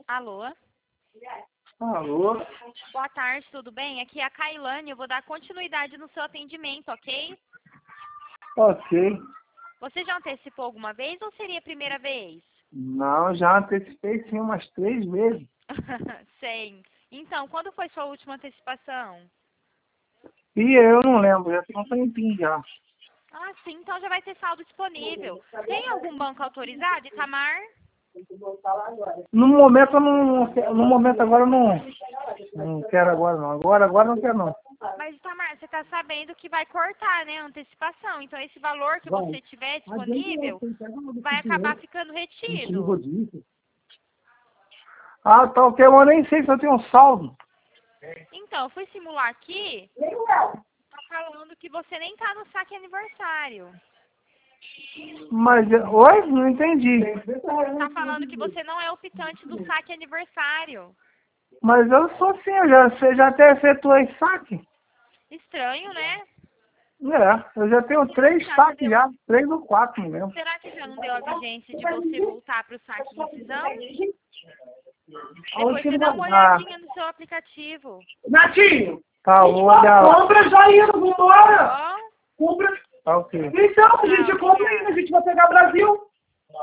Alô? Alô? Boa tarde, tudo bem? Aqui é a Kailane, eu vou dar continuidade no seu atendimento, ok? Ok. Você já antecipou alguma vez ou seria a primeira vez? Não, já antecipei sim umas 3 vezes. Sei. Então, quando foi sua última antecipação? E eu não lembro, já tem um tempinho já. Ah, sim, então já vai ter saldo disponível. Tem algum banco autorizado, Itamar? No momento eu não. No momento agora eu não quero agora não. Agora não quero não. Mas, Itamar, você está sabendo que vai cortar, né, a antecipação. Então, esse valor que você tiver disponível vai acabar ficando retido. Ah, tá ok, eu nem sei se eu tenho um saldo. Então, eu fui simular aqui, tá falando que você nem tá no saque aniversário. Mas, oi? Não entendi. Tá falando que você não é optante do saque aniversário. Mas eu sou sim, você já até efetuou esse saque? Estranho, né? Eu já tenho 3 saques já, 3 ou 4 mesmo. Será que já não deu a vigência de você voltar pro saque de incisão? Depois você dá uma olhadinha no seu aplicativo. Natinho, Tá, vou olhar lá. compra já indo, vambora. Ó, Compra. Tá ok. Então, a gente compra obrigada. ainda, a gente vai pegar Brasil.